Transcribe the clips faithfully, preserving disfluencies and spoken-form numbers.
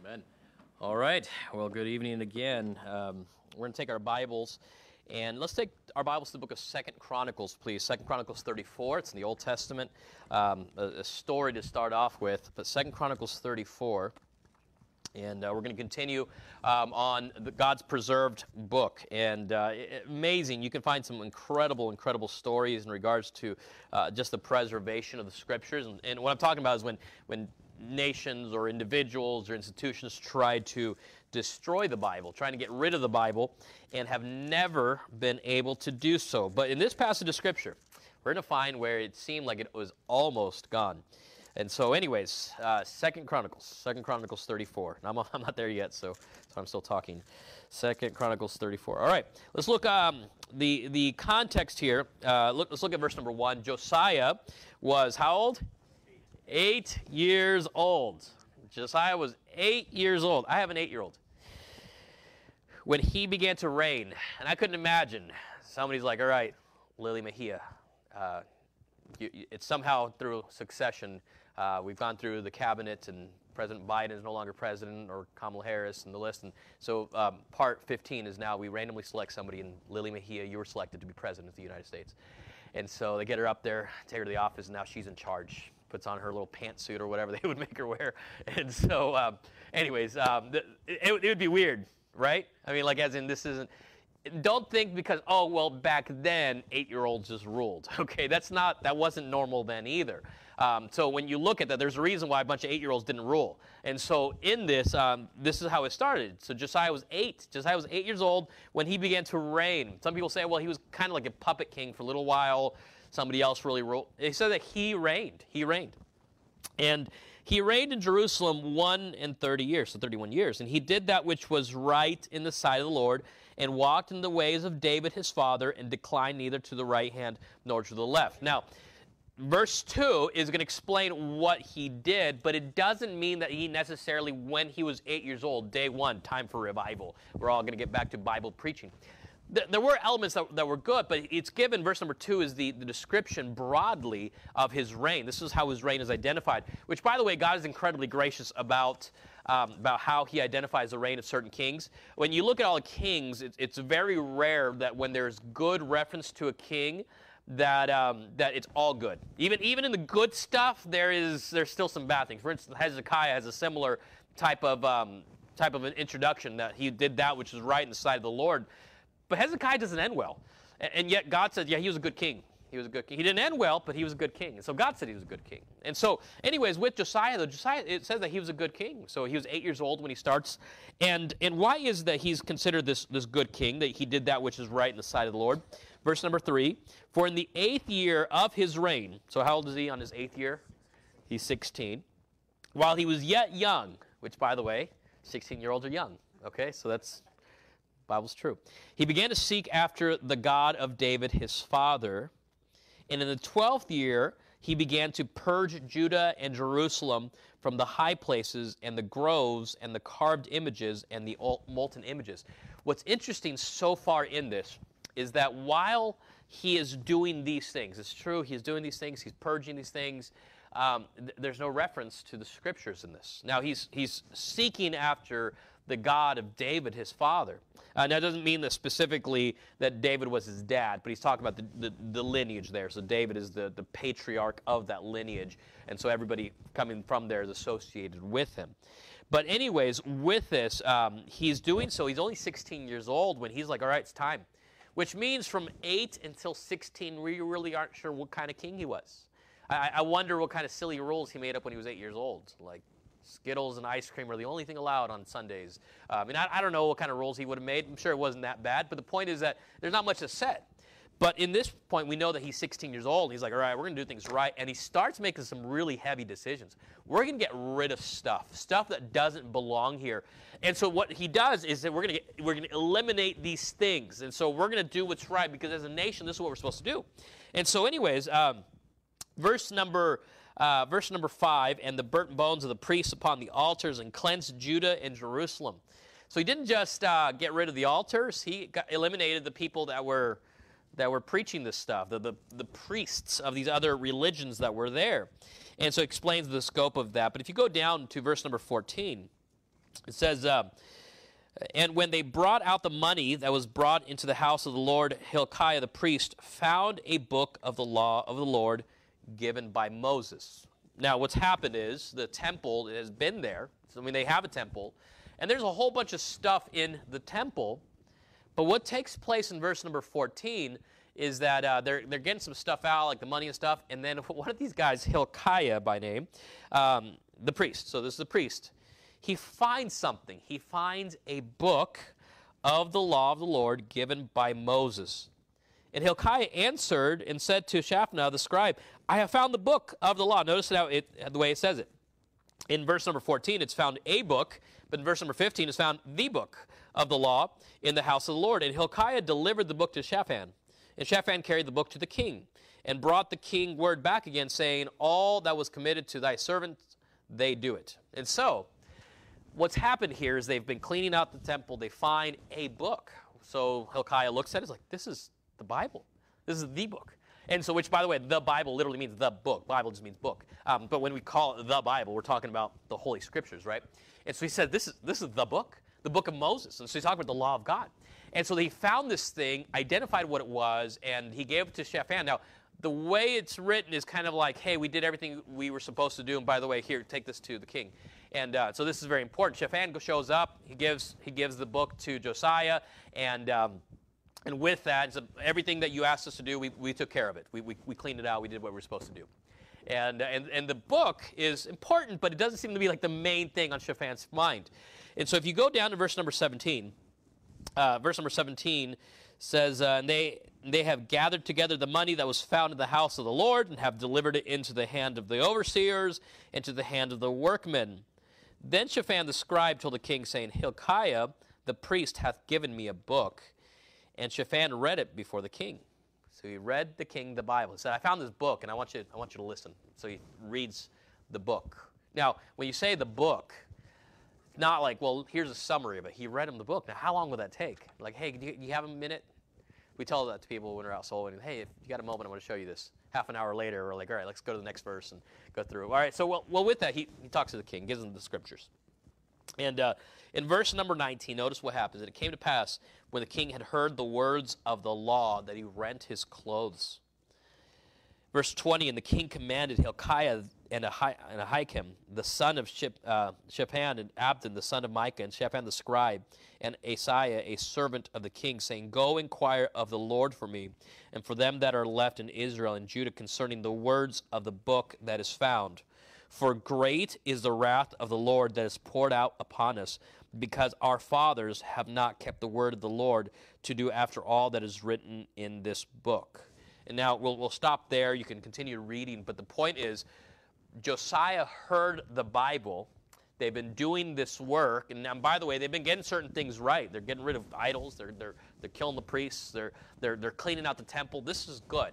Amen. All right. Well, good evening again. Um, we're going to take our Bibles, and let's take our Bibles to the book of Second Chronicles, please. Second Chronicles thirty-four. It's in the Old Testament. Um, a, a story to start off with, but Second Chronicles thirty-four. And uh, we're going to continue um, on the God's preserved book. And uh, it, amazing. You can find some incredible, incredible stories in regards to uh, just the preservation of the Scriptures. And, and what I'm talking about is when, when nations or individuals or institutions try to destroy the Bible, trying to get rid of the Bible, and have never been able to do so. But in this passage of Scripture, we're going to find where it seemed like it was almost gone. And so anyways, uh, Second Chronicles, Second Chronicles thirty-four. And I'm, I'm not there yet, so, so I'm still talking. Second Chronicles thirty-four. All right, let's look um, the the context here. Uh, look, let's look at verse number one. Josiah was how old? Eight years old. Josiah was eight years old. I have an eight-year-old. When he began to reign, and I couldn't imagine, somebody's like, all right, Lily Mejia, uh, you, you, it's somehow through succession. Uh, we've gone through the cabinet, and President Biden is no longer president, or Kamala Harris, and the list. And so um, part fifteen is now we randomly select somebody, and Lily Mejia, you were selected to be president of the United States. And so they get her up there, take her to the office, and now she's in charge. Puts on her little pantsuit or whatever they would make her wear. And so, um, anyways, um, it, it, it would be weird, right? I mean, like as in this isn't. Don't think because, oh, well, back then, eight-year-olds just ruled. Okay, that's not, that wasn't normal then either. Um, so when you look at that, there's a reason why a bunch of eight-year-olds didn't rule. And so in this, um, this is how it started. So Josiah was eight. Josiah was eight years old when he began to reign. Some people say, well, he was kind of like a puppet king for a little while. Somebody else really ruled. They said that he reigned. He reigned. And he reigned in Jerusalem one and thirty years, so thirty-one years. And he did that which was right in the sight of the Lord, and walked in the ways of David his father, and declined neither to the right hand nor to the left. Now, verse two is going to explain what he did, but it doesn't mean that he necessarily, when he was eight years old, day one, time for revival. We're all going to get back to Bible preaching. There were elements that, that were good, but it's given, verse number two is the, the description broadly of his reign. This is how his reign is identified, which, by the way, God is incredibly gracious about, um, about how he identifies the reign of certain kings. When you look at all the kings, it's, it's very rare that when there's good reference to a king, that um, that it's all good. Even even in the good stuff, there is there's still some bad things. For instance, Hezekiah has a similar type of um, type of an introduction, that he did that which is right in the sight of the Lord. But Hezekiah doesn't end well. And yet God said, yeah, he was a good king. He was a good king. He didn't end well, but he was a good king. And so God said he was a good king. And so, anyways, with Josiah, though, Josiah, it says that he was a good king. So he was eight years old when he starts. And and why is that he's considered this, this good king, that he did that which is right in the sight of the Lord? Verse number three, for in the eighth year of his reign, so how old is he on his eighth year? He's sixteen. While he was yet young, which, by the way, sixteen-year-olds are young. Okay, so that's... Bible's true. He began to seek after the God of David his father, and in the twelfth year he began to purge Judah and Jerusalem from the high places and the groves and the carved images and the molten images. What's interesting so far in this is that while he is doing these things, it's true, he's doing these things, he's purging these things, um, th- there's no reference to the Scriptures in this. Now, he's he's seeking after the God of David, his father. Uh, now, it doesn't mean that specifically that David was his dad, but he's talking about the, the, the lineage there. So David is the, the patriarch of that lineage, and so everybody coming from there is associated with him. But anyways, with this, um, he's doing so. He's only sixteen years old when he's like, all right, it's time. Which means from eight until sixteen, we really aren't sure what kind of king he was. I, I wonder what kind of silly rules he made up when he was eight years old, like Skittles and ice cream are the only thing allowed on Sundays. Uh, I mean, I, I don't know what kind of rules he would have made. I'm sure it wasn't that bad. But the point is that there's not much to set. But in this point, we know that he's sixteen years old. And he's like, all right, we're going to do things right. And he starts making some really heavy decisions. We're going to get rid of stuff, stuff that doesn't belong here. And so what he does is that we're going to get, we're going to eliminate these things. And so we're going to do what's right, because as a nation, this is what we're supposed to do. And so anyways, um, verse number... Uh, verse number five, and the burnt bones of the priests upon the altars, and cleansed Judah and Jerusalem. So he didn't just uh, get rid of the altars, he got, eliminated the people that were that were preaching this stuff, the, the, the priests of these other religions that were there. And so it explains the scope of that. But if you go down to verse number fourteen, It says, uh, and when they brought out the money that was brought into the house of the Lord, Hilkiah the priest found a book of the law of the Lord given by Moses. Now, what's happened is the temple has been there. So, I mean, they have a temple, and there's a whole bunch of stuff in the temple. But what takes place in verse number fourteen is that uh, they're, they're getting some stuff out, like the money and stuff, and then one of these guys, Hilkiah by name, um, the priest, so this is the priest, he finds something. He finds a book of the law of the Lord given by Moses. And Hilkiah answered and said to Shaphan the scribe, I have found the book of the law. Notice how it, the way it says it. In verse number fourteen, it's found a book, but in verse number fifteen, it's found the book of the law in the house of the Lord. And Hilkiah delivered the book to Shaphan. And Shaphan carried the book to the king and brought the king word back again, saying, all that was committed to thy servants, they do it. And so, what's happened here is they've been cleaning out the temple. They find a book. So Hilkiah looks at it, he's like, this is the Bible. This is the book. And so, which, by the way, the Bible literally means the book. Bible just means book. Um, but when we call it the Bible, we're talking about the Holy Scriptures, right? And so he said, this is, this is the book, the book of Moses. And so he's talking about the law of God. And so he found this thing, identified what it was, and he gave it to Shaphan. Now, the way it's written is kind of like, hey, we did everything we were supposed to do, and by the way, here, take this to the king. And uh, so this is very important. Shaphan shows up. He gives, he gives the book to Josiah, and... Um, And with that, so everything that you asked us to do, we, we took care of it. We, we, we cleaned it out. We did what we were supposed to do. And, and, and the book is important, but it doesn't seem to be like the main thing on Shaphan's mind. And so if you go down to verse number seventeen, uh, verse number seventeen says, uh, and they, they have gathered together the money that was found in the house of the Lord and have delivered it into the hand of the overseers and to the hand of the workmen. Then Shaphan the scribe told the king, saying, Hilkiah the priest hath given me a book. And Shaphan read it before the king. So he read the king the Bible. He said, I found this book, and I want you, I want you to listen. So he reads the book. Now, when you say the book, it's not like, well, here's a summary of it. He read him the book. Now, how long will that take? Like, hey, do you, do you have a minute? We tell that to people when we're out soul winning. Hey, if you got a moment, I want to show you this. Half an hour later, we're like, all right, let's go to the next verse and go through it. All right, so well, well with that, he, he talks to the king, gives him the scriptures. And uh, in verse number nineteen, notice what happens. And it came to pass, when the king had heard the words of the law, that he rent his clothes. Verse twenty, and the king commanded Hilkiah and Ahikam, the son of Ship, uh, Shaphan, and Abdon, the son of Micah, and Shaphan the scribe, and Asaiah, a servant of the king, saying, go inquire of the Lord for me, and for them that are left in Israel and Judah, concerning the words of the book that is found. For great is the wrath of the Lord that is poured out upon us, because our fathers have not kept the word of the Lord to do after all that is written in this book. And now we'll, we'll stop there. You can continue reading, but the point is, Josiah heard the Bible. They've been doing this work, and, and by the way, they've been getting certain things right. They're getting rid of idols. They're, they're, they're killing the priests. They're, they're, they're cleaning out the temple. This is good.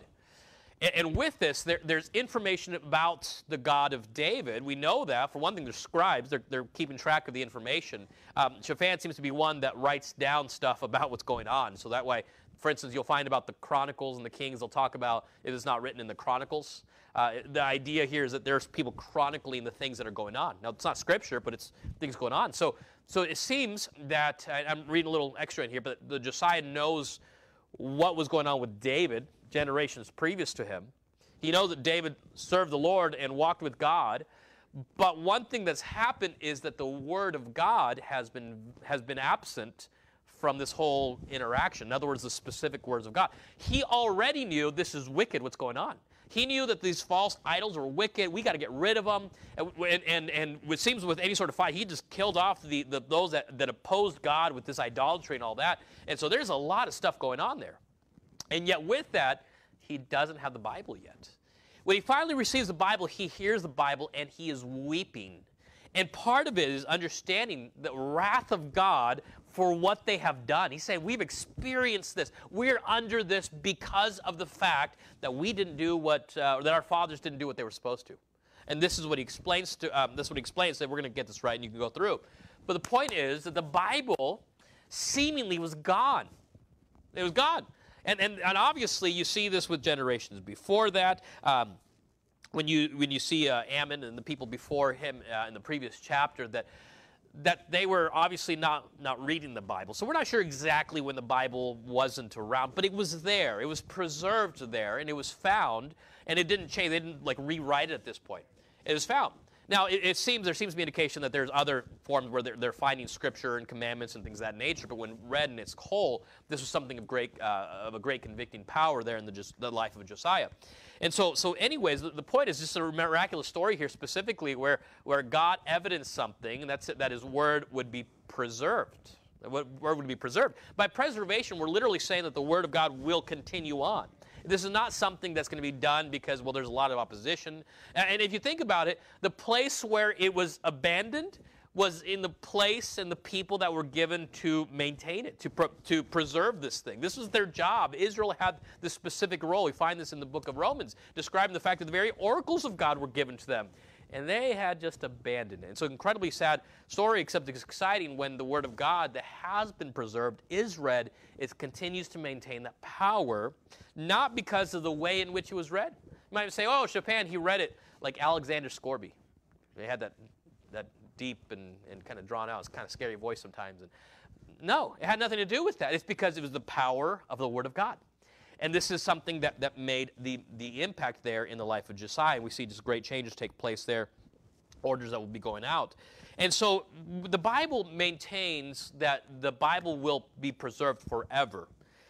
And with this, there, there's information about the God of David. We know that. For one thing, there's scribes. They're, they're keeping track of the information. Um, Shaphan seems to be one that writes down stuff about what's going on. So that way, for instance, you'll find about the Chronicles and the Kings. They'll talk about it is not written in the Chronicles. Uh, the idea here is that there's people chronicling the things that are going on. Now, it's not Scripture, but it's things going on. So, so it seems that, I'm reading a little extra in here, but the Josiah knows what was going on with David generations previous to him. He knows that David served the Lord and walked with God. But one thing that's happened is that the Word of God has been, has been absent from this whole interaction. In other words, the specific words of God. He already knew this is wicked, what's going on. He knew that these false idols are wicked. We got to get rid of them. And, and, and it seems with any sort of fight, he just killed off the, the, those that, that opposed God with this idolatry and all that. And so there's a lot of stuff going on there. And yet with that, he doesn't have the Bible yet. When he finally receives the Bible, he hears the Bible and he is weeping. And part of it is understanding the wrath of God for what they have done. He's saying, we've experienced this. We're under this because of the fact that we didn't do what, uh, that our fathers didn't do what they were supposed to. And this is what he explains to, um, this is what he explains, that we're going to get this right and you can go through. But the point is that the Bible seemingly was gone. It was gone. And, and, and obviously you see this with generations before that. Um, when you, when you see uh, Ammon and the people before him uh, in the previous chapter, that that they were obviously not, not reading the Bible. So we're not sure exactly when the Bible wasn't around, but it was there. It was preserved there, and it was found, and it didn't change. They didn't like rewrite it at this point. It was found. Now, it, it seems there seems to be indication that there's other forms where they're, they're finding Scripture and commandments and things of that nature. But when read in its whole, this was something of great uh, of a great convicting power there in the, the life of Josiah. And so, so anyways, the, the point is just a miraculous story here specifically where where God evidenced something, and that's it, that His word would be preserved. The word would be preserved. By preservation, we're literally saying that the word of God will continue on. This is not something that's going to be done because, well, there's a lot of opposition. And if you think about it, the place where it was abandoned was in the place and the people that were given to maintain it, to, pro to preserve this thing. This was their job. Israel had this specific role. We find this in the book of Romans, describing the fact that the very oracles of God were given to them. And they had just abandoned it. And so incredibly sad story, except it's exciting when the Word of God that has been preserved is read. It continues to maintain that power, not because of the way in which it was read. You might say, oh, Chopin, he read it like Alexander Scorby. They had that, that deep and, and kind of drawn out, it's kind of scary voice sometimes. And no, it had nothing to do with that. It's because it was the power of the Word of God. And this is something that, that made the, the impact there in the life of Josiah. We see just great changes take place there, orders that will be going out. And so the Bible maintains that the Bible will be preserved forever.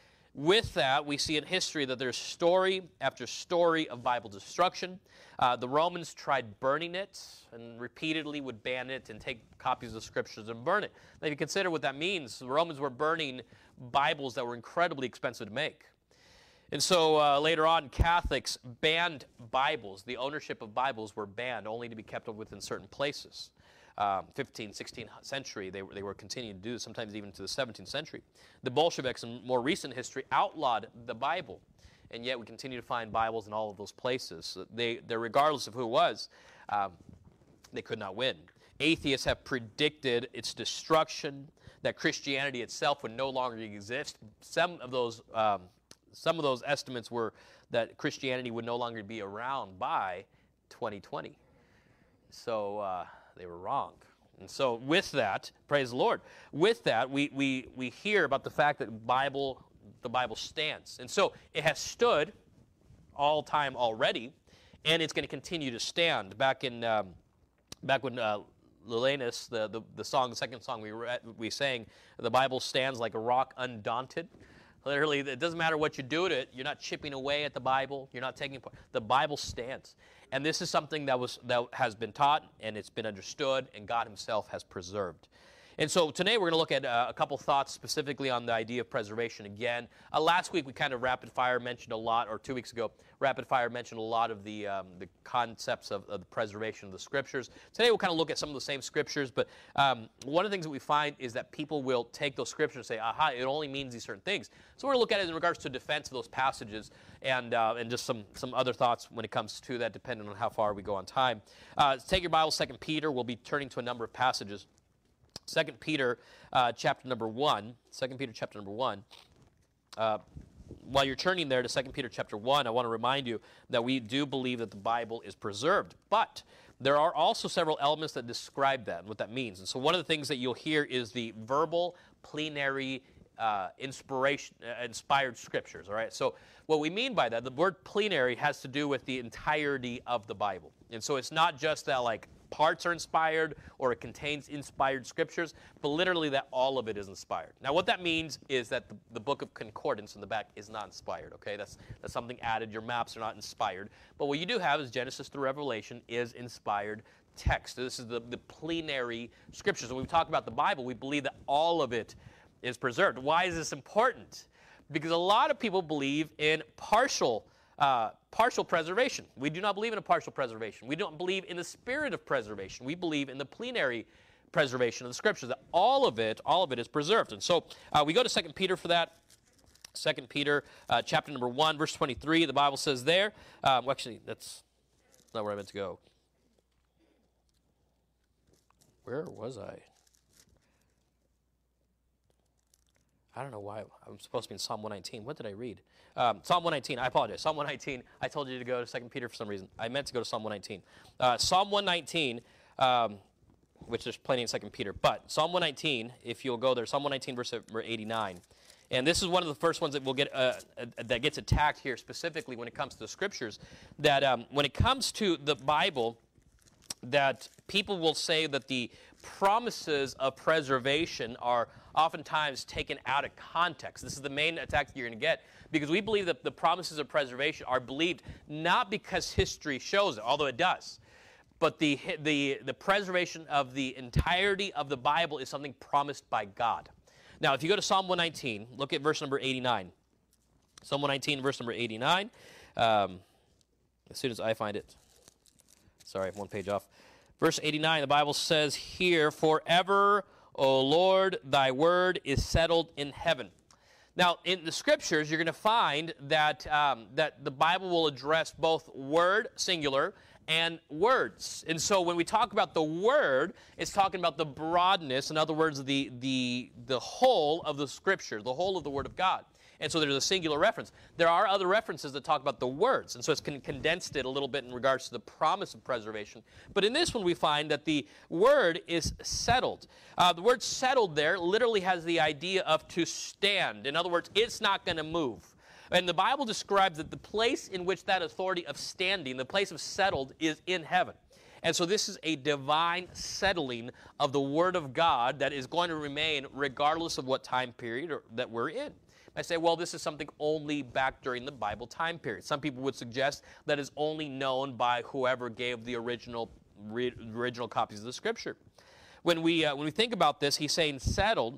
With that, we see in history that there's story after story of Bible destruction. Uh, the Romans tried burning it and repeatedly would ban it and take copies of the Scriptures and burn it. Now, if you consider what that means, the Romans were burning Bibles that were incredibly expensive to make. And so uh, later on, Catholics banned Bibles. The ownership of Bibles were banned, only to be kept within certain places. Um, fifteenth, sixteenth century, they, they were continuing to do this, sometimes even to the seventeenth century. The Bolsheviks in more recent history outlawed the Bible, and yet we continue to find Bibles in all of those places. They, they're regardless of who it was, um, they could not win. Atheists have predicted its destruction, that Christianity itself would no longer exist. Some of those um, Some of those estimates were that Christianity would no longer be around by twenty twenty. So uh, they were wrong. And so with that, praise the Lord, with that, we, we, we hear about the fact that Bible, the Bible stands. And so it has stood all time already, and it's going to continue to stand. Back in um, back when uh, Lilanus, the, the, the song, the second song we, read, we sang, the Bible stands like a rock undaunted. Literally, it doesn't matter what you do to it. You're not chipping away at the Bible. You're not taking part. The Bible stands. And this is something that, was, that has been taught, and it's been understood, and God Himself has preserved. And so today we're going to look at uh, a couple thoughts specifically on the idea of preservation again. Uh, last week we kind of rapid fire mentioned a lot, or two weeks ago, rapid fire mentioned a lot of the, um, the concepts of, of the preservation of the Scriptures. Today we'll kind of look at some of the same Scriptures, but um, one of the things that we find is that people will take those Scriptures and say, aha, it only means these certain things. So we're going to look at it in regards to defense of those passages and, uh, and just some, some other thoughts when it comes to that, depending on how far we go on time. Uh, take your Bible, Second Peter. We'll be turning to a number of passages. Second Peter uh, chapter number one. Second Peter chapter number one. Uh, while you're turning there to Second Peter chapter one, I want to remind you that we do believe that the Bible is preserved. But there are also several elements that describe that and what that means. And so one of the things that you'll hear is the verbal, plenary, uh, inspiration, uh, inspired Scriptures. All right. So what we mean by that, the word plenary has to do with the entirety of the Bible. And so it's not just that, like, parts are inspired or it contains inspired Scriptures, but literally that all of it is inspired. Now what that means is that the, the book of concordance in the back is not inspired, okay? That's, that's something added. Your maps are not inspired. But what you do have is Genesis through Revelation is inspired text. This is the, the plenary Scriptures. When we talk about the Bible, we believe that all of it is preserved. Why is this important? Because a lot of people believe in partial Uh, partial preservation. We do not believe in a partial preservation. We don't believe in the spirit of preservation. We believe in the plenary preservation of the Scriptures, that all of it, all of it is preserved. And so uh, we go to Second Peter for that. Second Peter uh, chapter number one, verse twenty-three, the Bible says there, um, well, actually, that's not where I meant to go. Where was I? I don't know why. I'm supposed to be in Psalm one nineteen. What did I read? Um, Psalm one nineteen. I apologize. Psalm one nineteen. I told you to go to Second Peter for some reason. I meant to go to Psalm one nineteen. Uh, Psalm one nineteen. Um, which there's plenty in Second Peter. But Psalm one nineteen, if you'll go there, Psalm one nineteen, verse eighty-nine. And this is one of the first ones that will get uh, uh, that gets attacked here specifically when it comes to the Scriptures. That um, when it comes to the Bible, that people will say that the promises of preservation are oftentimes taken out of context. This is the main attack that you're going to get, because we believe that the promises of preservation are believed not because history shows it, although it does, but the, the, the preservation of the entirety of the Bible is something promised by God. Now, if you go to Psalm one nineteen, look at verse number eighty-nine. Psalm one nineteen, verse number eighty-nine. Um, as soon as I find it. Sorry, I'm one page off. Verse eighty-nine, the Bible says here, "Forever, O Lord, thy word is settled in heaven." Now, in the Scriptures, you're going to find that, um, that the Bible will address both word, singular, and words. And so when we talk about the word, it's talking about the broadness, in other words, the, the, the whole of the Scripture, the whole of the Word of God. And so there's a singular reference. There are other references that talk about the words, and so it's con- condensed it a little bit in regards to the promise of preservation. But in this one, we find that the word is settled. Uh, the word settled there literally has the idea of to stand. In other words, it's not going to move. And the Bible describes that the place in which that authority of standing, the place of settled, is in heaven. And so this is a divine settling of the Word of God that is going to remain regardless of what time period or, that we're in. I say, well, this is something only back during the Bible time period. Some people would suggest that is only known by whoever gave the original re, original copies of the Scripture. When we uh, when we think about this, he's saying settled.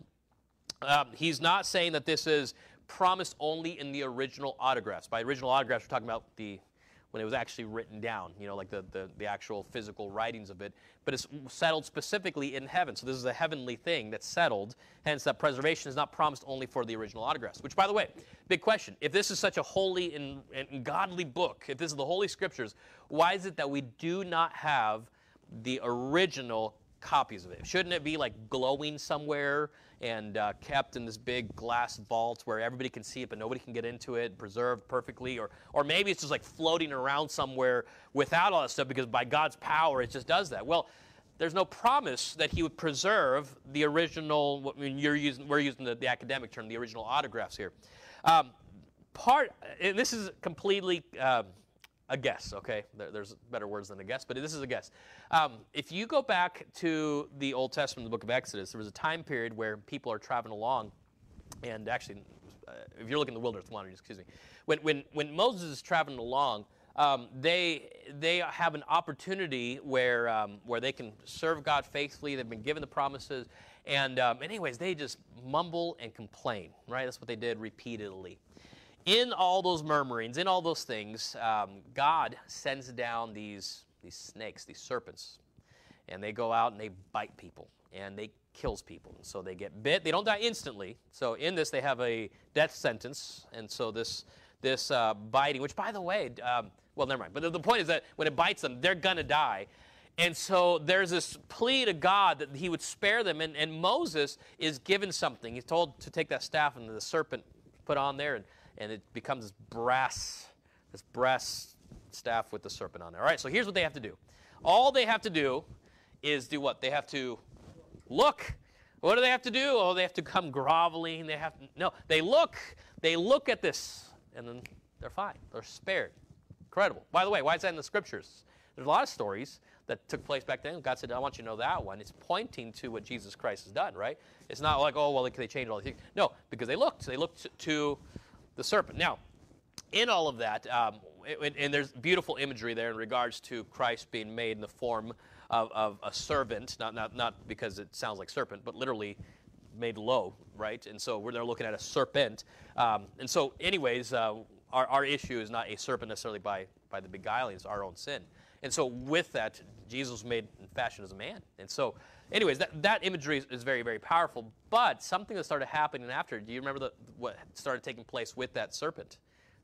Um, he's not saying that this is promised only in the original autographs. By original autographs, we're talking about the when it was actually written down, you know, like the, the, the actual physical writings of it. But it's settled specifically in heaven. So this is a heavenly thing that's settled. Hence, that preservation is not promised only for the original autographs. Which, by the way, big question. If this is such a holy and, and godly book, if this is the Holy Scriptures, why is it that we do not have the original copies of it? Shouldn't it be like glowing somewhere and uh, kept in this big glass vault where everybody can see it but nobody can get into it, preserved perfectly? Or or maybe it's just like floating around somewhere without all that stuff, because by God's power it just does that. Well, there's no promise that he would preserve the original. I mean, you're using we're using the, the academic term, the original autographs here. Um, part and this is completely um, a guess, okay? There, there's better words than a guess, but this is a guess. Um, if you go back to the Old Testament, the book of Exodus, there was a time period where people are traveling along, and actually, uh, if you're looking at the wilderness wanderings, excuse me, when when when Moses is traveling along, um, they they have an opportunity where um, where they can serve God faithfully. They've been given the promises, and um, anyways, they just mumble and complain, right? That's what they did repeatedly. In all those murmurings, in all those things, um, God sends down these, these snakes, these serpents, and they go out and they bite people, and they kills people. And so they get bit. They don't die instantly. So in this, they have a death sentence, and so this this uh, biting, which, by the way, um, well, never mind. But the, the point is that when it bites them, they're going to die. And so there's this plea to God that he would spare them, and, and Moses is given something. He's told to take that staff, and the serpent put on there, and and it becomes this brass, this brass staff with the serpent on there. All right, so here's what they have to do. All they have to do is do what? They have to look. What do they have to do? Oh, they have to come groveling. They have to, no, they look. They look at this, and then they're fine. They're spared. Incredible. By the way, why is that in the Scriptures? There's a lot of stories that took place back then. God said, I want you to know that one. It's pointing to what Jesus Christ has done, right? It's not like, oh, well, they, they changed all these things. No, because they looked. They looked to the serpent. Now, in all of that, um, and, and there's beautiful imagery there in regards to Christ being made in the form of, of a servant, not, not, not because it sounds like serpent, but literally made low, right? And so we're there looking at a serpent. Um, and so anyways, uh, our, our issue is not a serpent necessarily by, by the beguiling, it's our own sin. And so with that, Jesus was made in fashion as a man. And so anyways, that, that imagery is, is very, very powerful. But something that started happening after, do you remember the, what started taking place with that serpent?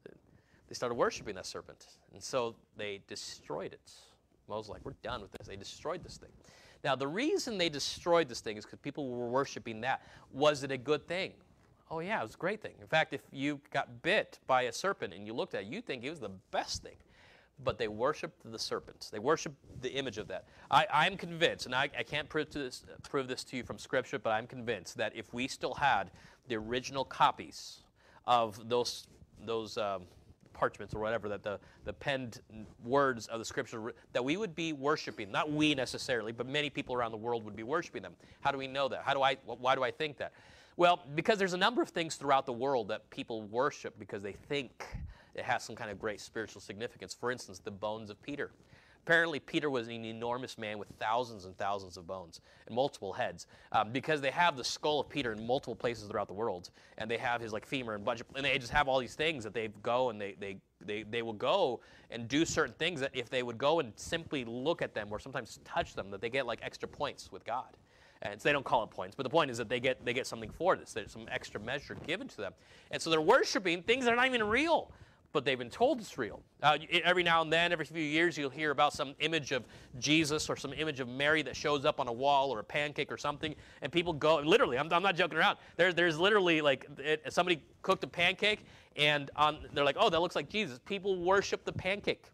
They started worshiping that serpent. And so they destroyed it. Moses was like, we're done with this. They destroyed this thing. Now, the reason they destroyed this thing is because people were worshiping that. Was it a good thing? Oh, yeah, it was a great thing. In fact, if you got bit by a serpent and you looked at it, you'd think it was the best thing. but they worshiped the serpent. They worshiped the image of that. I, I'm convinced, and I, I can't prove, to this, prove this to you from Scripture, but I'm convinced that if we still had the original copies of those those um, parchments or whatever, that the, the penned words of the Scripture, that we would be worshiping, not we necessarily, but many people around the world would be worshiping them. How do we know that? How do I? Why do I think that? Well, because there's a number of things throughout the world that people worship because they think it has some kind of great spiritual significance. For instance, the bones of Peter. Apparently, Peter was an enormous man with thousands and thousands of bones and multiple heads, um, because they have the skull of Peter in multiple places throughout the world, and they have his like femur and bunch of, and they just have all these things that they go and they they they they will go and do certain things that if they would go and simply look at them or sometimes touch them, that they get like extra points with God. And so they don't call it points, but the point is that they get they get something for this. There's some extra measure given to them, and so they're worshiping things that are not even real, but they've been told it's real. Uh, every now and then, every few years, you'll hear about some image of Jesus or some image of Mary that shows up on a wall or a pancake or something, and people go, literally, I'm, I'm not joking around, there, there's literally like, it, somebody cooked a pancake, and on, they're like, oh, that looks like Jesus. People worship the pancake.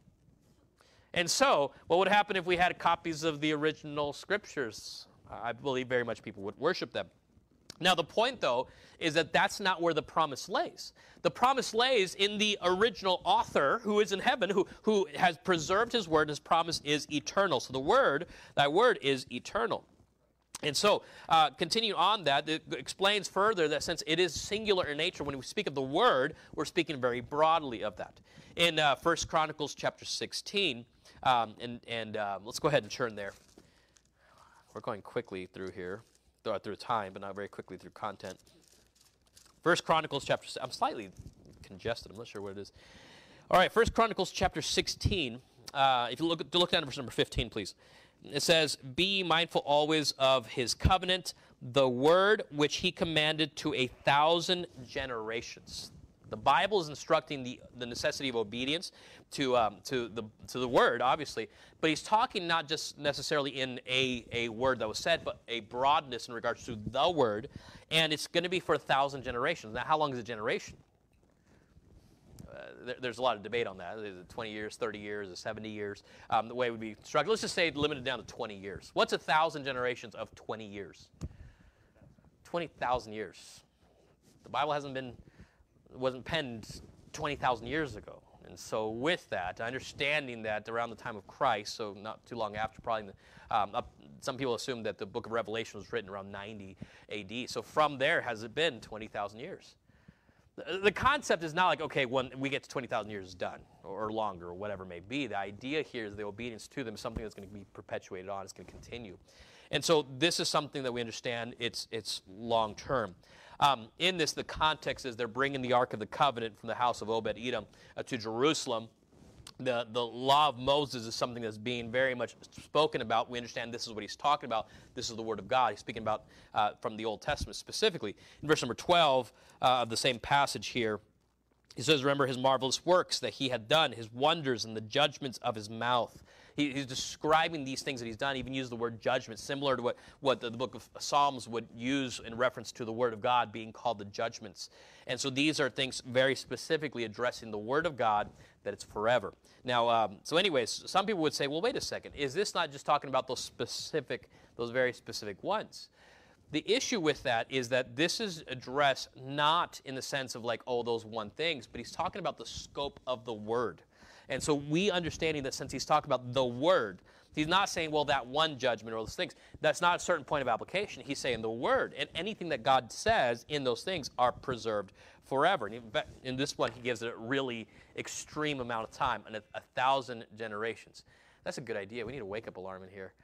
And so, what would happen if we had copies of the original Scriptures? I believe very much people would worship them. Now, the point, though, is that that's not where the promise lays. The promise lays in the original author who is in heaven, who, who has preserved his word, and his promise is eternal. So the word, thy word is eternal. And so, uh, continuing on that, it explains further that since it is singular in nature, when we speak of the word, we're speaking very broadly of that. In uh, First Chronicles chapter sixteen, um, and, and uh, let's go ahead and turn there. We're going quickly through here. Through time, but not very quickly through content. First Chronicles chapter, I'm slightly congested, I'm not sure what it is. All right, First Chronicles chapter sixteen, uh, if you look, look down to verse number fifteen, please. It says, be ye mindful always of his covenant, the word which he commanded to a thousand generations. The Bible is instructing the, the necessity of obedience to, um, to, the, to the word, obviously. But he's talking not just necessarily in a, a word that was said, but a broadness in regards to the word. And it's going to be for a thousand generations. Now, how long is a generation? Uh, there, there's a lot of debate on that. Is it twenty years, thirty years, or seventy years? Um, the way it would be structured. Let's just say limited down to twenty years. What's a thousand generations of twenty years? twenty thousand years. The Bible hasn't been... wasn't penned twenty thousand years ago. And so with that, understanding that around the time of Christ, so not too long after, probably, the, um, up, some people assume that the book of Revelation was written around ninety A D. So from there, has it been twenty thousand years? The, the concept is not like, okay, when we get to twenty thousand years, it's done, or, or longer, or whatever it may be. The idea here is the obedience to them is something that's going to be perpetuated on, it's going to continue. And so this is something that we understand it's, it's long-term. Um, in this, the context is they're bringing the Ark of the Covenant from the house of Obed-Edom uh, to Jerusalem. The, the law of Moses is something that's being very much spoken about. We understand this is what he's talking about. This is the Word of God. He's speaking about uh, from the Old Testament specifically. In verse number twelve uh, of the same passage here, he says, remember his marvelous works that he had done, his wonders and the judgments of his mouth. He, he's describing these things that he's done, even used the word judgment, similar to what, what the, the book of Psalms would use in reference to the Word of God being called the judgments. And so these are things very specifically addressing the Word of God, that it's forever. Now, um, so anyways, some people would say, well, wait a second. Is this not just talking about those specific, those very specific ones? The issue with that is that this is addressed not in the sense of like, oh, those one things, but he's talking about the scope of the Word. And so we understanding that since he's talking about the Word, he's not saying, well, that one judgment or those things. That's not a certain point of application. He's saying the Word. And anything that God says in those things are preserved forever. And in, fact, in this one, he gives it a really extreme amount of time, and a, a thousand generations. That's a good idea. We need a wake-up alarm in here.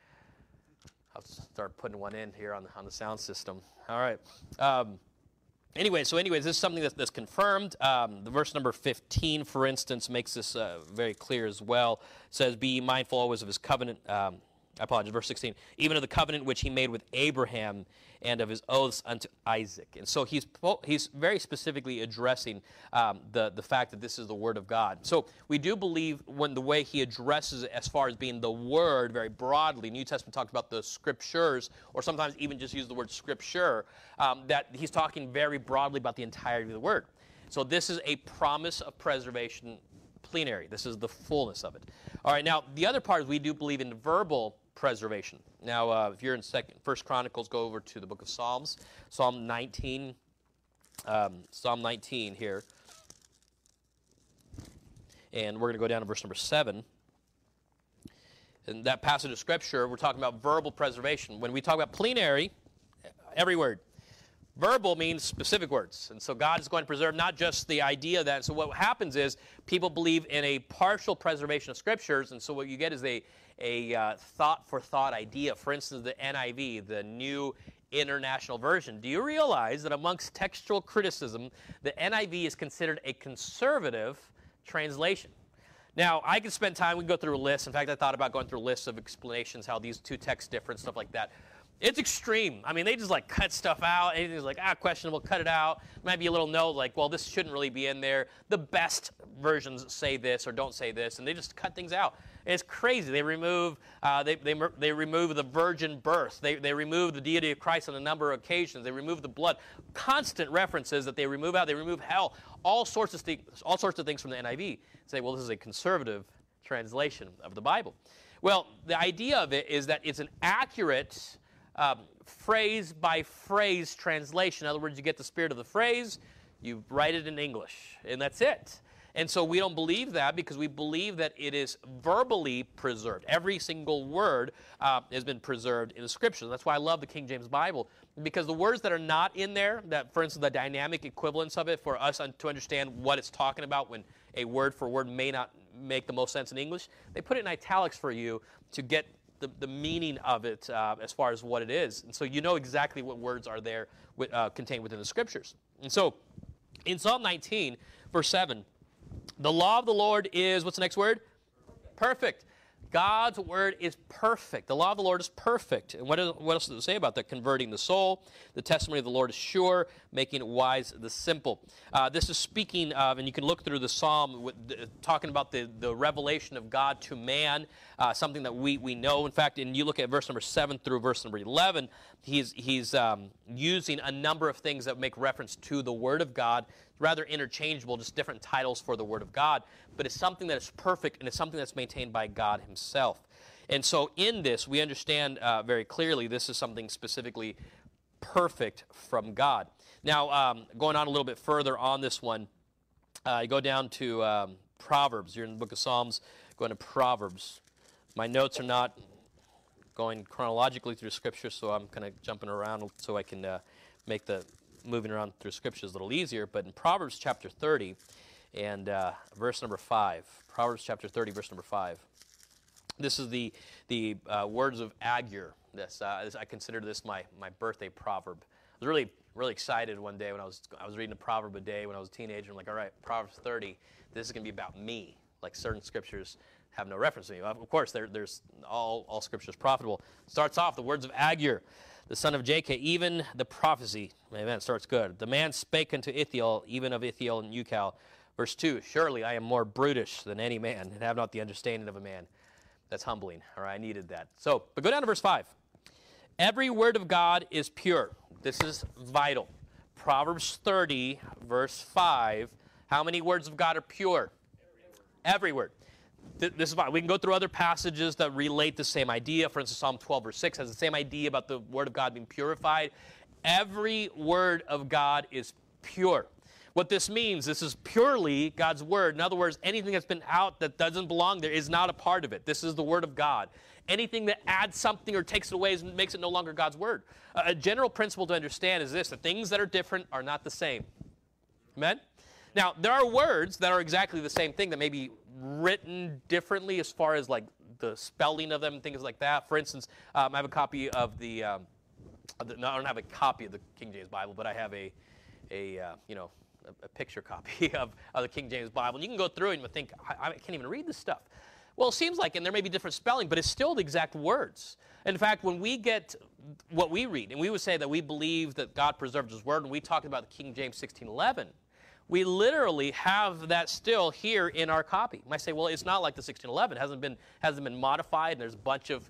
I'll start putting one in here on the, on the sound system. All right. Um, Anyway, so anyways, this is something that's, that's confirmed. Um, the verse number fifteen, for instance, makes this uh, very clear as well. It says, be mindful always of his covenant. Um, I apologize, verse sixteen. Even of the covenant which he made with Abraham and of his oaths unto Isaac. And so he's he's very specifically addressing um, the, the fact that this is the Word of God. So we do believe when the way he addresses it as far as being the Word very broadly, New Testament talks about the Scriptures, or sometimes even just use the word Scripture, um, that he's talking very broadly about the entirety of the Word. So this is a promise of preservation plenary. This is the fullness of it. All right, now, the other part is we do believe in verbal preservation. Now, uh, if you're in second, First Chronicles, go over to the book of Psalms, Psalm nineteen, um, Psalm nineteen here. And we're going to go down to verse number seven. In that passage of Scripture, we're talking about verbal preservation. When we talk about plenary, every word. Verbal means specific words. And so God is going to preserve not just the idea that. So what happens is people believe in a partial preservation of Scriptures. And so what you get is a, a uh, thought-for-thought idea. For instance, the N I V, the New International Version. Do you realize that amongst textual criticism, the N I V is considered a conservative translation? Now, I could spend time, we can go through a list. In fact, I thought about going through a list of explanations, how these two texts differ and stuff like that. It's extreme. I mean, they just like cut stuff out. Anything's like, ah, questionable, cut it out. Might be a little note like, well, this shouldn't really be in there. The best versions say this or don't say this, and they just cut things out. And it's crazy. They remove, uh, they, they, they remove the virgin birth. They, they remove the deity of Christ on a number of occasions. They remove the blood. Constant references that they remove out. They remove hell. All sorts of things, all sorts of things from the N I V. Say, well, this is a conservative translation of the Bible. Well, the idea of it is that it's an accurate Um, phrase-by-phrase translation. In other words, you get the spirit of the phrase, you write it in English, and that's it. And so we don't believe that because we believe that it is verbally preserved. Every single word uh, has been preserved in the Scriptures. That's why I love the King James Bible, because the words that are not in there, that, for instance, the dynamic equivalence of it for us to understand what it's talking about when a word for word may not make the most sense in English, they put it in italics for you to get The, the meaning of it uh, as far as what it is. And so you know exactly what words are there with, uh, contained within the Scriptures. And so in Psalm nineteen, verse seven, the law of the Lord is, what's the next word? Perfect. God's word is perfect. The law of the Lord is perfect. And what, is, what else does it say about that? Converting the soul. The testimony of the Lord is sure, making wise the simple. Uh, this is speaking of, and you can look through the psalm, with, uh, talking about the, the revelation of God to man, uh, something that we, we know. In fact, and you look at verse number seven through verse number eleven, he's, he's um, using a number of things that make reference to the Word of God, rather interchangeable, just different titles for the Word of God. But it's something that is perfect, and it's something that's maintained by God Himself. And so in this, we understand uh, very clearly this is something specifically perfect from God. Now, um, going on a little bit further on this one, uh, you go down to um, Proverbs. You're in the book of Psalms, going to Proverbs. My notes are not going chronologically through Scripture, so I'm kind of jumping around so I can uh, make the moving around through Scripture is a little easier. But in Proverbs chapter thirty and uh, verse number five, Proverbs chapter thirty, verse number five. This is the the uh, words of Agur. This uh, I consider this my my birthday proverb. I was really really excited one day when I was I was reading a proverb a day when I was a teenager. I'm like, all right, Proverbs thirty. This is going to be about me. Like certain scriptures have no reference to me. Of course, there, there's all all Scripture is profitable. Starts off the words of Agur, the son of Jakeh, even the prophecy. Amen. Starts good. The man spake unto Ithiel, even of Ithiel and Ucal. Verse two. Surely I am more brutish than any man, and have not the understanding of a man. That's humbling. All right, I needed that. So, but go down to verse five. Every word of God is pure. This is vital. Proverbs thirty, verse five. How many words of God are pure? Every word. This is fine. We can go through other passages that relate the same idea. For instance, Psalm twelve, verse six has the same idea about the word of God being purified. Every word of God is pure. What this means, this is purely God's word. In other words, anything that's been out that doesn't belong there is not a part of it. This is the word of God. Anything that adds something or takes it away makes it no longer God's word. A general principle to understand is this: the things that are different are not the same. Amen? Now, there are words that are exactly the same thing that may be written differently as far as like the spelling of them and things like that. For instance, um, I have a copy of the, um, of the, no, I don't have a copy of the King James Bible, but I have a, a uh, you know, a, a picture copy of, of the King James Bible. And you can go through it and think, I, I can't even read this stuff. Well, it seems like, and there may be different spelling, but it's still the exact words. In fact, when we get what we read, and we would say that we believe that God preserved His word, and we talked about the King James sixteen eleven, we literally have that still here in our copy. You might say, well, it's not like the sixteen eleven. It hasn't been, hasn't been modified, and there's a bunch of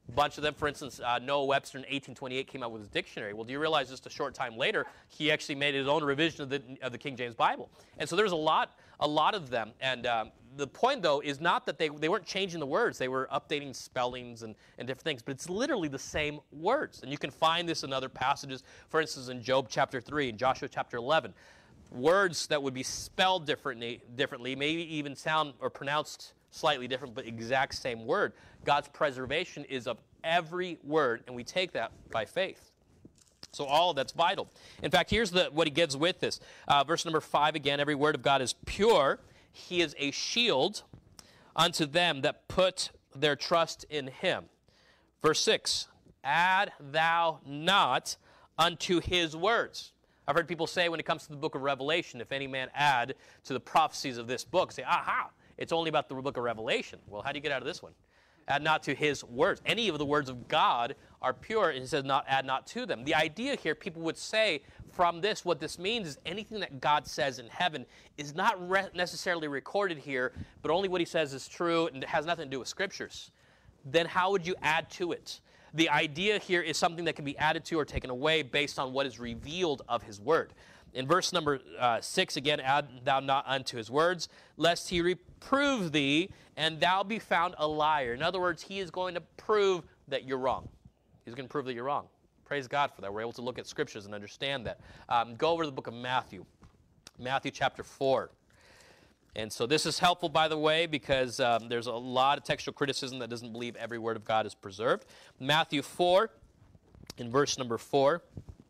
A bunch of them, for instance, uh, Noah Webster in eighteen twenty-eight came out with his dictionary. Well, do you realize just a short time later, he actually made his own revision of the, of the King James Bible? And so there's a lot, a lot of them. And um, the point, though, is not that they, they weren't changing the words. They were updating spellings and, and different things. But it's literally the same words. And you can find this in other passages. For instance, in Job chapter three and Joshua chapter eleven. Words that would be spelled differently, differently, maybe even sound or pronounced slightly different, but exact same word. God's preservation is of every word, and we take that by faith. So all of that's vital. In fact, here's the, what he gives with this. Uh, verse number five again, every word of God is pure. He is a shield unto them that put their trust in him. Verse six, add thou not unto his words. I've heard people say when it comes to the book of Revelation, if any man add to the prophecies of this book, say, aha, it's only about the book of Revelation. Well, how do you get out of this one? Add not to his words. Any of the words of God are pure, and he says, not add not to them. The idea here, people would say from this, what this means is anything that God says in heaven is not re- necessarily recorded here, but only what he says is true and it has nothing to do with scriptures. Then how would you add to it? The idea here is something that can be added to or taken away based on what is revealed of his word. In verse number uh, six, again, add thou not unto his words, lest he reprove thee, and thou be found a liar. In other words, he is going to prove that you're wrong. He's going to prove that you're wrong. Praise God for that. We're able to look at scriptures and understand that. Um, go over to the book of Matthew, Matthew chapter four. And so this is helpful, by the way, because um, there's a lot of textual criticism that doesn't believe every word of God is preserved. Matthew four, in verse number four.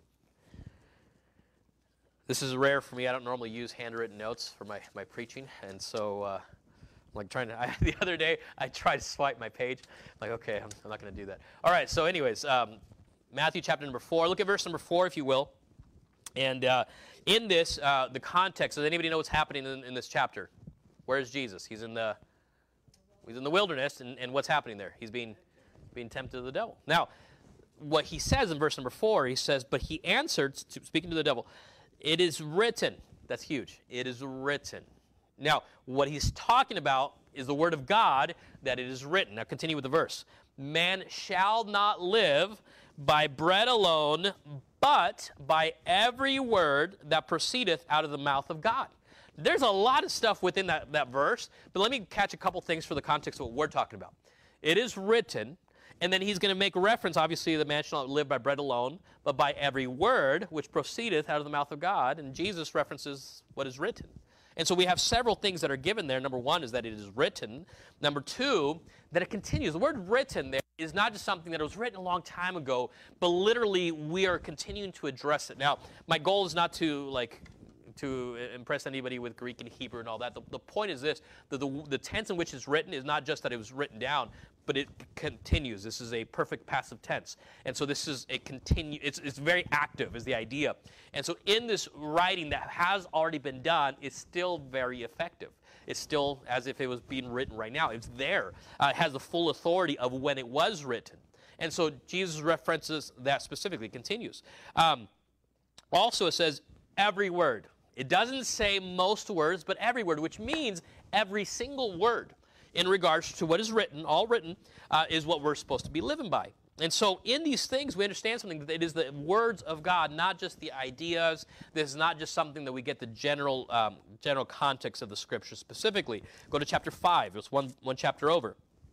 This is rare for me. I don't normally use handwritten notes for my, my preaching. And so uh, I'm like trying to, I, the other day, I tried to swipe my page. I'm like, okay, I'm, I'm not going to do that. All right, so anyways, um, Matthew chapter number four. Look at verse number four, if you will. And uh, in this, uh, the context, does anybody know what's happening in, in this chapter? Where is Jesus? He's in the he's in the wilderness, and, and what's happening there? He's being, being tempted of the devil. Now, what he says in verse number four, he says, but he answered, to, speaking to the devil, it is written. That's huge. It is written. Now, what he's talking about is the word of God, that it is written. Now, continue with the verse. Man shall not live by bread alone, but by every word that proceedeth out of the mouth of God. There's a lot of stuff within that, that verse, but let me catch a couple things for the context of what we're talking about. It is written, and then he's going to make reference, obviously, the man shall not live by bread alone, but by every word which proceedeth out of the mouth of God, and Jesus references what is written. And so we have several things that are given there. Number one is that it is written. Number two, that it continues. The word written there is not just something that was written a long time ago, but literally we are continuing to address it. Now, my goal is not to, like, to impress anybody with Greek and Hebrew and all that. The, the point is this, that the, the tense in which it's written is not just that it was written down, but it continues. This is a perfect passive tense. And so this is a continue, it's, it's very active is the idea. And so in this writing that has already been done, it's still very effective. It's still as if it was being written right now. It's there. Uh, it has the full authority of when it was written. And so Jesus references that specifically, continues. Um, also it says every word. It doesn't say most words, but every word, which means every single word in regards to what is written, all written, uh, is what we're supposed to be living by. And so in these things, we understand something, that it is the words of God, not just the ideas. This is not just something that we get the general um, general context of the Scripture specifically. Go to chapter five. It's one, one chapter over.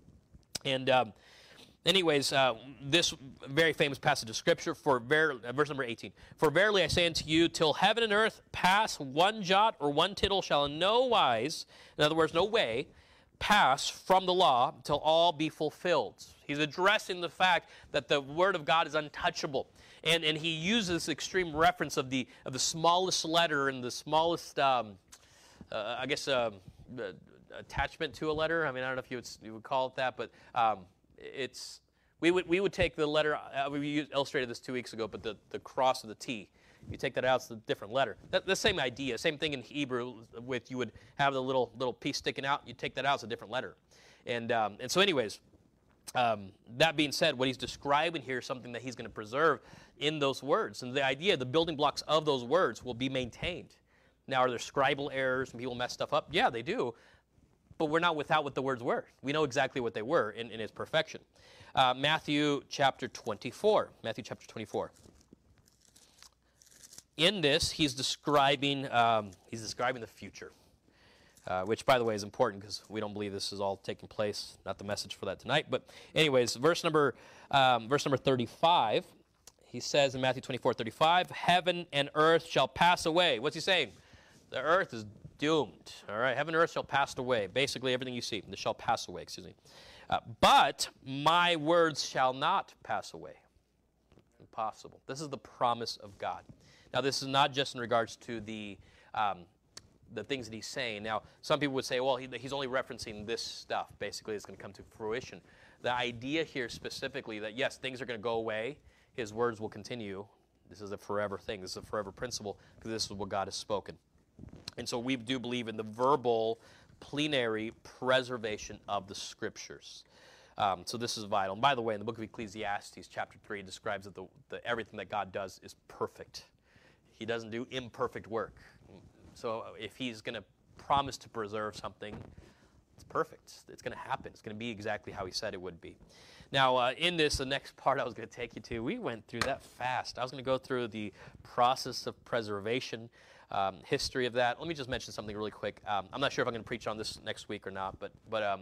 And um, anyways, uh, this very famous passage of Scripture, for ver- uh, verse number eighteen. For verily I say unto you, till heaven and earth pass, one jot or one tittle shall in no wise, in other words, no way, pass from the law until all be fulfilled. He's addressing the fact that the Word of God is untouchable. And, and he uses this extreme reference of the, of the smallest letter and the smallest, um, uh, I guess, uh, uh, attachment to a letter. I mean, I don't know if you would, you would call it that, but um, it's, we would, we would take the letter, uh, we used, illustrated this two weeks ago, but the, the cross of the T. You take that out, it's a different letter. That, the same idea, same thing in Hebrew with you would have the little little piece sticking out. You take that out, it's a different letter. And um, and so anyways, um, that being said, what he's describing here is something that he's going to preserve in those words. And the idea, the building blocks of those words will be maintained. Now, are there scribal errors and people mess stuff up? Yeah, they do. But we're not without what the words were. We know exactly what they were in, in its perfection. Uh, Matthew chapter twenty-four. Matthew chapter twenty-four. In this, he's describing um, he's describing the future, uh, which, by the way, is important because we don't believe this is all taking place. Not the message for that tonight, but anyways, verse number um, verse number thirty-five. He says in Matthew twenty-four thirty-five, "Heaven and earth shall pass away." What's he saying? The earth is doomed. All right, heaven and earth shall pass away. Basically, everything you see, this shall pass away. Excuse me. Uh, but my words shall not pass away. Impossible. This is the promise of God. Now, this is not just in regards to the um, the things that he's saying. Now, some people would say, well, he, he's only referencing this stuff. Basically, it's going to come to fruition. The idea here specifically that, yes, things are going to go away. His words will continue. This is a forever thing. This is a forever principle because this is what God has spoken. And so we do believe in the verbal, plenary preservation of the Scriptures. Um, so this is vital. And by the way, in the book of Ecclesiastes, chapter three, describes that the, the, everything that God does is perfect. He doesn't do imperfect work. So if he's going to promise to preserve something, it's perfect. It's going to happen. It's going to be exactly how he said it would be. Now, uh, in this, the next part I was going to take you to, we went through that fast. I was going to go through the process of preservation, um, history of that. Let me just mention something really quick. Um, I'm not sure if I'm going to preach on this next week or not, but but um,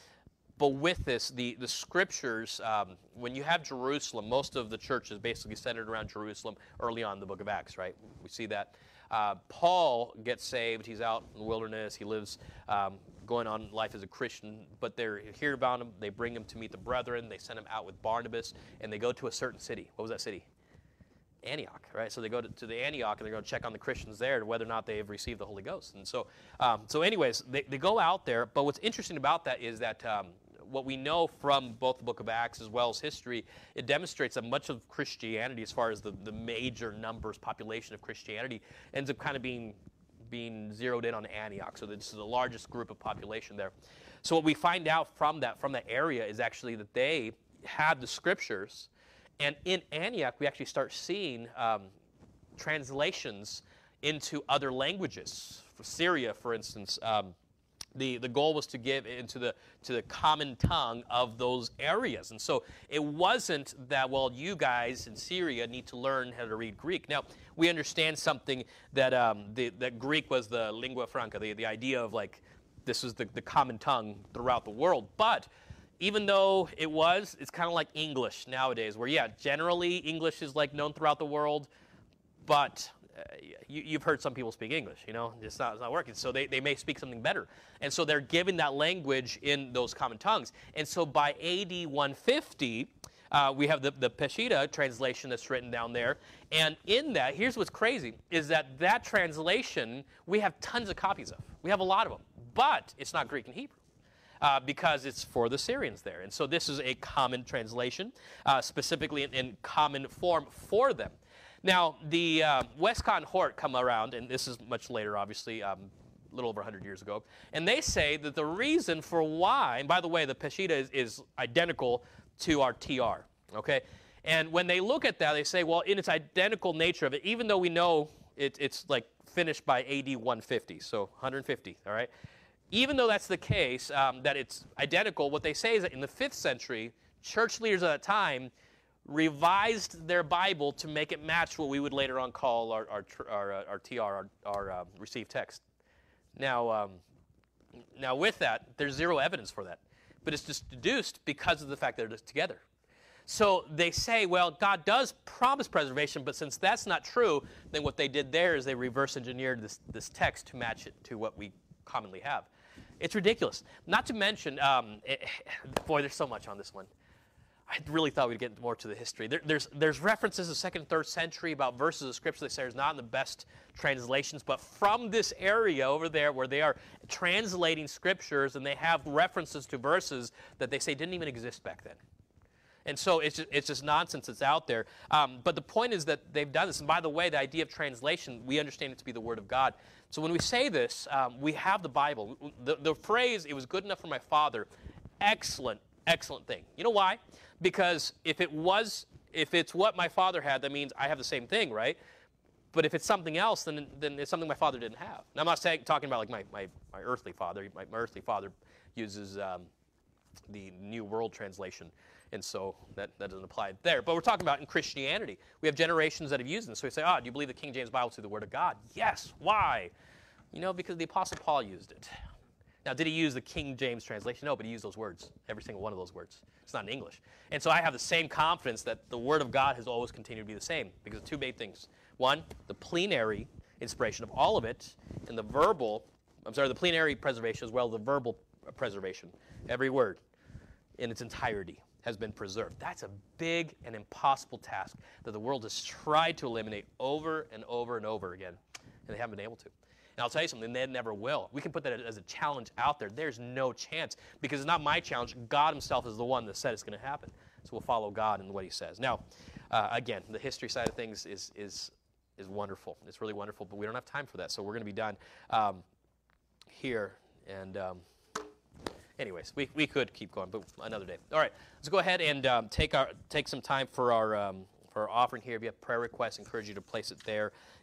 but with this, the, the Scriptures, um, when you have Jerusalem, most of the church is basically centered around Jerusalem early on in the book of Acts, right? We see that. Uh, Paul gets saved. He's out in the wilderness. He lives um, going on life as a Christian, but they hear about him. They bring him to meet the brethren. They send him out with Barnabas, and they go to a certain city. What was that city? Antioch, right? So they go to, to the Antioch, and they're going to check on the Christians there, whether or not they have received the Holy Ghost. And so, um, so anyways, they, they go out there, but what's interesting about that is that um, what we know from both the book of Acts as well as history, it demonstrates that much of Christianity, as far as the, the major numbers, population of Christianity, ends up kind of being being zeroed in on Antioch. So this is the largest group of population there. So what we find out from that, from that area is actually that they had the Scriptures, and in Antioch we actually start seeing um, translations into other languages. For Syria, for instance, um, The, the goal was to give into the to the common tongue of those areas. And so it wasn't that, well, you guys in Syria need to learn how to read Greek. Now, we understand something that um, the, that Greek was the lingua franca, the, the idea of like this is the, the common tongue throughout the world. But even though it was, it's kind of like English nowadays, where, yeah, generally English is like known throughout the world, but Uh, you, you've heard some people speak English, you know, it's not, it's not working. So they, they may speak something better. And so they're giving that language in those common tongues. And so by A D one fifty, uh, we have the, the Peshitta translation that's written down there. And in that, here's what's crazy, is that that translation, we have tons of copies of. We have a lot of them. But it's not Greek and Hebrew. Uh, because it's for the Syrians there. And so this is a common translation, uh, specifically in, in common form for them. Now, the uh, Westcott and Hort come around, and this is much later, obviously, um, a little over one hundred years ago, and they say that the reason for why, and by the way, the Peshitta is, is identical to our T R, okay? And when they look at that, they say, well, in its identical nature of it, even though we know it, it's like finished by A D one fifty, so one hundred fifty, all right? Even though that's the case, um, that it's identical, what they say is that in the fifth century, church leaders at that time revised their Bible to make it match what we would later on call our, our, our, uh, our T R, our, our uh, received text. Now, um, now with that, there's zero evidence for that. But it's just deduced because of the fact that they're together. So they say, well, God does promise preservation, but since that's not true, then what they did there is they reverse engineered this, this text to match it to what we commonly have. It's ridiculous. Not to mention, um, it, boy, there's so much on this one. I really thought we'd get more to the history. There, there's, there's references to second and third century about verses of Scripture that say is not in the best translations, but from this area over there where they are translating Scriptures and they have references to verses that they say didn't even exist back then. And so it's just, it's just nonsense that's out there. Um, but the point is that they've done this. And by the way, the idea of translation, we understand it to be the Word of God. So when we say this, um, we have the Bible. The, the phrase, it was good enough for my father, excellent, excellent thing. You know why? Because if it was, if it's what my father had, that means I have the same thing, right? But if it's something else, then, then it's something my father didn't have. Now, I'm not saying, talking about like my, my, my earthly father. My, my earthly father uses um, the New World Translation. And so that, that doesn't apply there. But we're talking about in Christianity. We have generations that have used them. So we say, oh, do you believe the King James Bible is the Word of God? Yes. Why? You know, because the Apostle Paul used it. Now, did he use the King James translation? No, but he used those words, every single one of those words. It's not in English. And so I have the same confidence that the Word of God has always continued to be the same because of two main things. One, the plenary inspiration of all of it, and the verbal, I'm sorry, the plenary preservation as well as the verbal preservation. Every word in its entirety has been preserved. That's a big and impossible task that the world has tried to eliminate over and over and over again, and they haven't been able to. And I'll tell you something, they never will. We can put that as a challenge out there. There's no chance because it's not my challenge. God himself is the one that said it's going to happen. So we'll follow God in what he says. Now, uh, again, the history side of things is, is, is wonderful. It's really wonderful, but we don't have time for that, so we're going to be done um, here. And um, anyways, we, we could keep going, but another day. All right, let's go ahead and um, take, our, take some time for our, um, for our offering here. If you have prayer requests, I encourage you to place it there